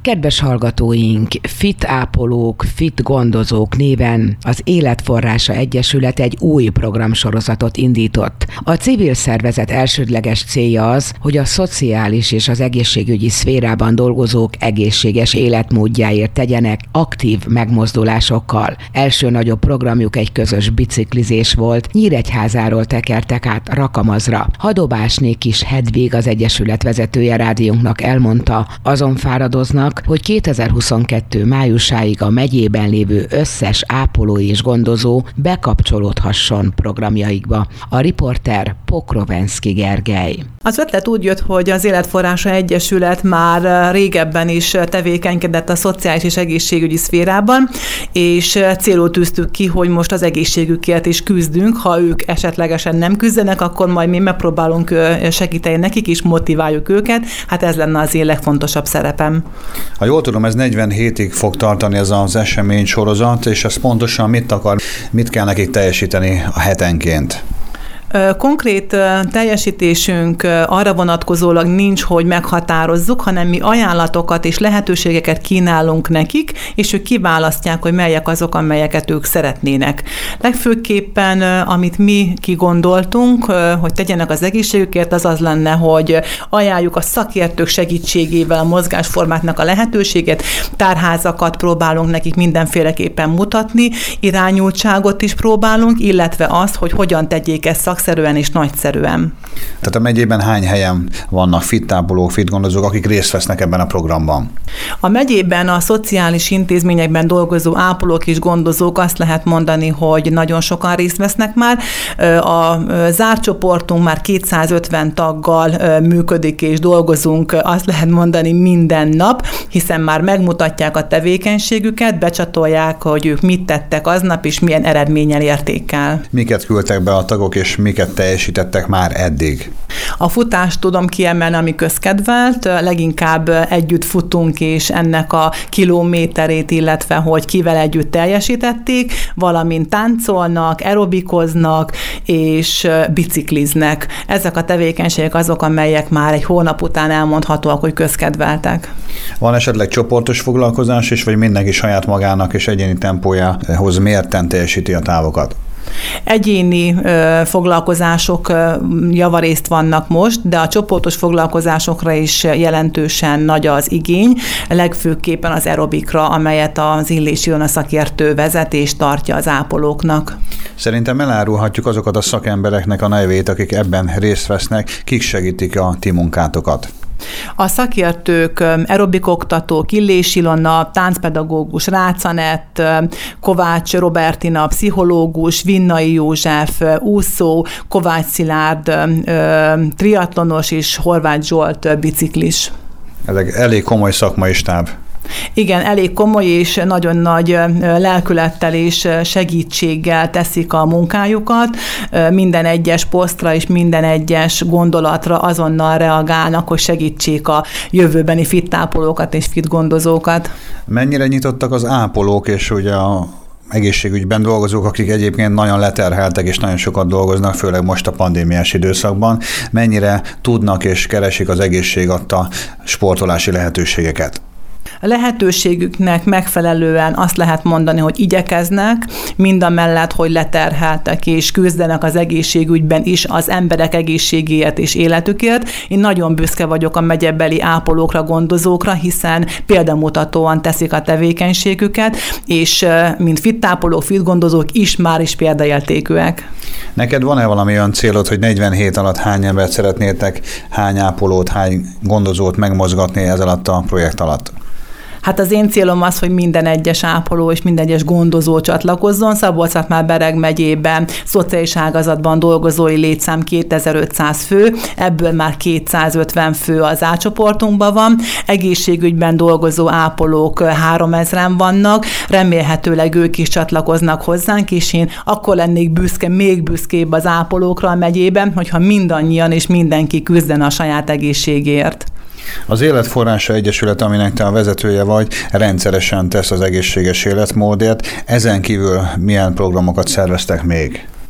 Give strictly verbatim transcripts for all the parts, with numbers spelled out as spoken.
Kedves hallgatóink, Fit ápolók, Fit gondozók néven az Életforrása Egyesület egy új programsorozatot indított. A civil szervezet elsődleges célja az, hogy a szociális és az egészségügyi szférában dolgozók egészséges életmódjáért tegyenek aktív megmozdulásokkal. Első nagyobb programjuk egy közös biciklizés volt, Nyíregyházáról tekertek át Rakamazra. Hadobásné Kis Hedvig, az egyesület vezetője rádiónknak elmondta, azon fáradoznak, hogy kétezer-huszonkettő májusáig a megyében lévő összes ápoló és gondozó bekapcsolódhasson programjaikba. A riporter Pokrovenszky Gergely. Az ötlet úgy jött, hogy az Életforrása Egyesület már régebben is tevékenykedett a szociális és egészségügyi szférában, és célul tűztük ki, hogy most az egészségükért is küzdünk. Ha ők esetlegesen nem küzdenek, akkor majd mi megpróbálunk segíteni nekik is, motiváljuk őket. Hát ez lenne az én legfontosabb szerepem. Ha jól tudom, ez negyven hétig fog tartani ez az esemény sorozat, és ez pontosan mit akar, mit kell nekik teljesíteni a hetenként? Konkrét teljesítésünk arra vonatkozólag nincs, hogy meghatározzuk, hanem mi ajánlatokat és lehetőségeket kínálunk nekik, és ők kiválasztják, hogy melyek azok, amelyeket ők szeretnének. Legfőképpen, amit mi kigondoltunk, hogy tegyenek az egészségükért, az az lenne, hogy ajánljuk a szakértők segítségével a mozgásformáknak a lehetőséget, tárházakat próbálunk nekik mindenféleképpen mutatni, irányultságot is próbálunk, illetve azt, hogy hogyan tegyék ezt szakszerűen és nagyszerűen. Tehát a megyében hány helyen vannak fittápolók, fitgondozók, akik részt vesznek ebben a programban? A megyében a szociális intézményekben dolgozó ápolók és gondozók, azt lehet mondani, hogy nagyon sokan részt vesznek már. A zárt csoportunk már kétszázötven taggal működik és dolgozunk, azt lehet mondani minden nap, hiszen már megmutatják a tevékenységüket, becsatolják, hogy ők mit tettek aznap, és milyen eredménnyel érték el. Miket küldtek be a tagok, és miket teljesítettek már eddig? A futást tudom kiemelni, ami közkedvelt, leginkább együtt futunk, és ennek a kilométerét, illetve hogy kivel együtt teljesítették, valamint táncolnak, aerobikoznak, és bicikliznek. Ezek a tevékenységek azok, amelyek már egy hónap után elmondhatóak, hogy közkedveltek. Van esetleg csoportos foglalkozás is, vagy mindenki saját magának és egyéni tempójához mérten teljesíti a távokat? Egyéni ö, foglalkozások ö, javarészt vannak most, de a csoportos foglalkozásokra is jelentősen nagy az igény, legfőképpen az aerobikra, amelyet az Illés Ilona szakértő vezet és tartja az ápolóknak. Szerintem elárulhatjuk azokat a szakembereknek a nevét, akik ebben részt vesznek, kik segítik a ti munkátokat. A szakértők aerobikoktatók, Illés Ilona, táncpedagógus, Rácz Anett, Kovács Robertina, pszichológus, Vinnai József, úszó, Kovács Szilárd, triatlonos és Horváth Zsolt biciklis. Ezek elég komoly szakmai stáb. Igen, elég komoly és nagyon nagy lelkülettel és segítséggel teszik a munkájukat. Minden egyes posztra és minden egyes gondolatra azonnal reagálnak, hogy segítsék a jövőbeni fittápolókat és fitgondozókat. Mennyire nyitottak az ápolók és ugye a egészségügyben dolgozók, akik egyébként nagyon leterheltek és nagyon sokat dolgoznak, főleg most a pandémiás időszakban, mennyire tudnak és keresik az egészség adta sportolási lehetőségeket? A lehetőségüknek megfelelően azt lehet mondani, hogy igyekeznek, mindamellett, hogy leterheltek és küzdenek az egészségügyben is az emberek egészségéért és életükért. Én nagyon büszke vagyok a megyebeli ápolókra, gondozókra, hiszen példamutatóan teszik a tevékenységüket, és mint fittápolók, fitgondozók is már is példaértékűek. Neked van-e valami olyan célod, hogy negyvenhét alatt hány embert szeretnétek, hány ápolót, hány gondozót megmozgatni ez alatt a projekt alatt? Hát az én célom az, hogy minden egyes ápoló és minden egyes gondozó csatlakozzon. Szabolcs-Szatmár-Bereg megyében szociális ágazatban dolgozói létszám kétezer-ötszáz fő, ebből már kétszázötven fő az átcsoportunkban van. Egészségügyben dolgozó ápolók háromezren vannak, remélhetőleg ők is csatlakoznak hozzánk, és én akkor lennék büszke, még büszkébb az ápolókra a megyében, hogyha mindannyian és mindenki küzden a saját egészségért. Az Életforrása Egyesület, aminek te a vezetője vagy, rendszeresen tesz az egészséges életmódért. Ezen kívül milyen programokat szerveztek még?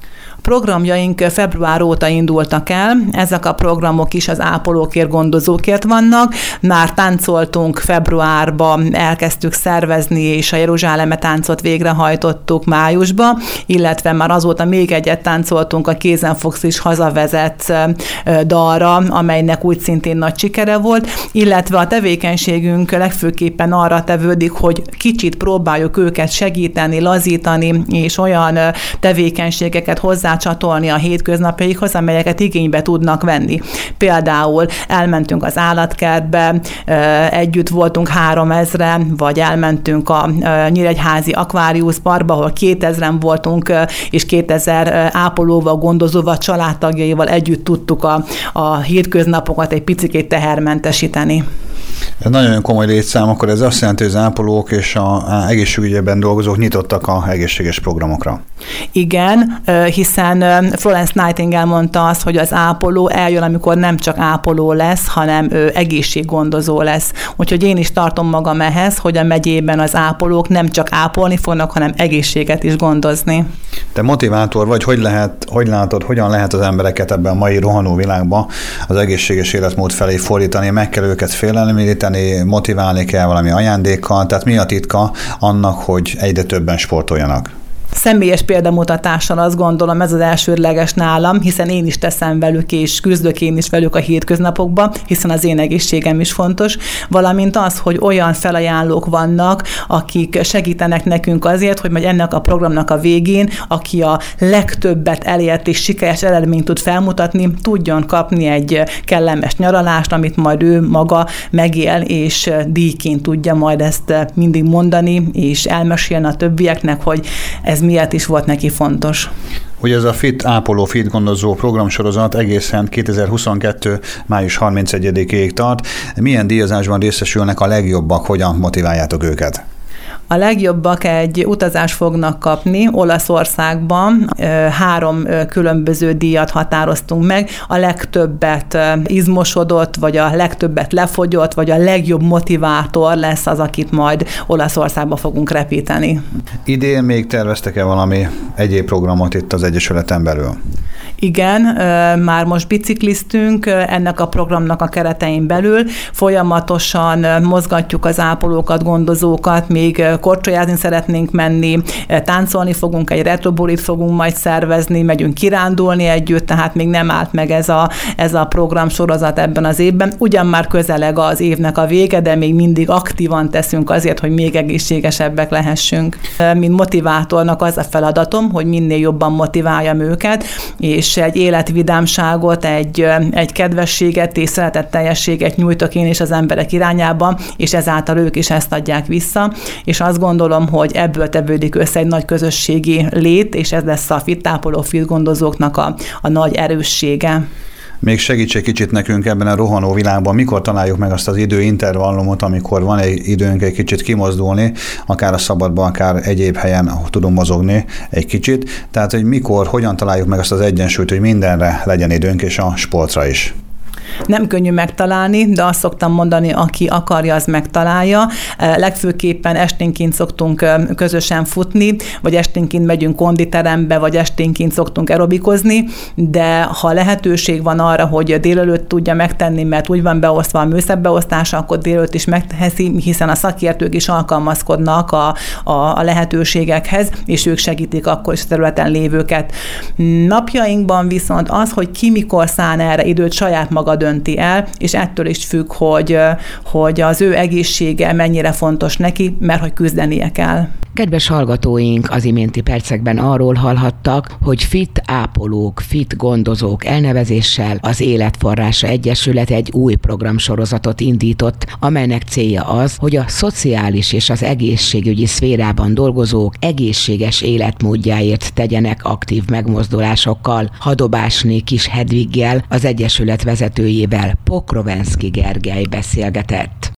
Programjaink február óta indultak el, ezek a programok is az ápolókért, gondozókért vannak. Már táncoltunk februárban, elkezdtük szervezni, és a Jeruzsáleme táncot végrehajtottuk májusban, illetve már azóta még egyet táncoltunk, a Kézen fogsz is hazavezet dalra, amelynek úgy szintén nagy sikere volt, illetve a tevékenységünk legfőképpen arra tevődik, hogy kicsit próbáljuk őket segíteni, lazítani, és olyan tevékenységeket hozzácsatolni a hétköznapjaikhoz, amelyeket igénybe tudnak venni. Például elmentünk az állatkertbe, együtt voltunk háromezren, vagy elmentünk a Nyíregyházi Aquarius Parkba, ahol kétezren voltunk, és kétezer ápolóval, gondozóval, családtagjaival együtt tudtuk a, a hétköznapokat egy picikét tehermentesíteni. Ez nagyon komoly létszám, akkor ez azt jelenti, hogy az ápolók és az egészségügyben dolgozók nyitottak a egészséges programokra. Igen, hiszen Florence Nightingale mondta azt, hogy az ápoló eljön, amikor nem csak ápoló lesz, hanem egészséggondozó lesz. Úgyhogy én is tartom magam ehhez, hogy a megyében az ápolók nem csak ápolni fognak, hanem egészséget is gondozni. Te motivátor vagy, hogy lehet, hogy látod, hogyan lehet az embereket ebben a mai rohanó világban az egészséges életmód felé fordítani, meg kell őket félelemlíteni, motiválni kell valami ajándékkal, tehát mi a titka annak, hogy egyre többen sportoljanak? Személyes példamutatással azt gondolom, ez az elsődleges nálam, hiszen én is teszem velük, és küzdök én is velük a hétköznapokban, hiszen az én egészségem is fontos, valamint az, hogy olyan felajánlók vannak, akik segítenek nekünk azért, hogy majd ennek a programnak a végén, aki a legtöbbet elért és sikeres eredményt tud felmutatni, tudjon kapni egy kellemes nyaralást, amit majd ő maga megél, és díjként tudja majd ezt mindig mondani, és elmesélni a többieknek, hogy ez miért is volt neki fontos. Ugye ez a Fit Ápoló, Fit Gondozó programsorozat egészen kétezer-huszonkettő. május harmincegyedikéig tart. Milyen díjazásban részesülnek a legjobbak, hogyan motiváljátok őket? A legjobbak egy utazást fognak kapni Olaszországban. Három különböző díjat határoztunk meg. A legtöbbet izmosodott, vagy a legtöbbet lefogyott, vagy a legjobb motivátor lesz az, akit majd Olaszországba fogunk repíteni. Idén még terveztek-e valami egyéb programot itt az Egyesületen belül? Igen, már most bicikliztünk ennek a programnak a keretein belül. Folyamatosan mozgatjuk az ápolókat, gondozókat, még korcsolyázni szeretnénk menni, táncolni fogunk, egy retrobulit fogunk majd szervezni, megyünk kirándulni együtt, tehát még nem állt meg ez a, ez a programsorozat ebben az évben. Ugyan már közeleg az évnek a vége, de még mindig aktívan teszünk azért, hogy még egészségesebbek lehessünk. Mint motivátornak az a feladatom, hogy minél jobban motiváljam őket, és egy életvidámságot, egy, egy kedvességet és szeretetteljességet nyújtok én is az emberek irányába, és ezáltal ők is ezt adják vissza, és azt gondolom, hogy ebből tevődik össze egy nagy közösségi lét, és ez lesz a Fit Ápoló, Fit Gondozóknak a, a nagy erőssége. Még segíts egy kicsit nekünk ebben a rohanó világban, mikor találjuk meg azt az időintervallumot, amikor van egy időnk egy kicsit kimozdulni, akár a szabadban, akár egyéb helyen, ahol tudunk mozogni egy kicsit. Tehát, hogy mikor, hogyan találjuk meg azt az egyensúlyt, hogy mindenre legyen időnk, és a sportra is. Nem könnyű megtalálni, de azt szoktam mondani, aki akarja, az megtalálja. Legfőképpen esténként szoktunk közösen futni, vagy esténként megyünk konditerembe, vagy esténként szoktunk aerobikozni, de ha lehetőség van arra, hogy délelőtt tudja megtenni, mert úgy van beosztva a műszerbeosztása, akkor délelőtt is megteheti, hiszen a szakértők is alkalmazkodnak a, a, a lehetőségekhez, és ők segítik akkor is a területen lévőket. Napjainkban viszont az, hogy ki mikor szán erre időt, saját maga dönti el, és ettől is függ, hogy, hogy az ő egészsége mennyire fontos neki, mert hogy küzdenie kell. Kedves hallgatóink, az iménti percekben arról hallhattak, hogy Fit Ápolók, Fit Gondozók elnevezéssel az Életforrása Egyesület egy új programsorozatot indított, amelynek célja az, hogy a szociális és az egészségügyi szférában dolgozók egészséges életmódjáért tegyenek aktív megmozdulásokkal. Hadobásné Kis Hedviggel, az Egyesület vezetőjével Pokrovenszky Gergely beszélgetett.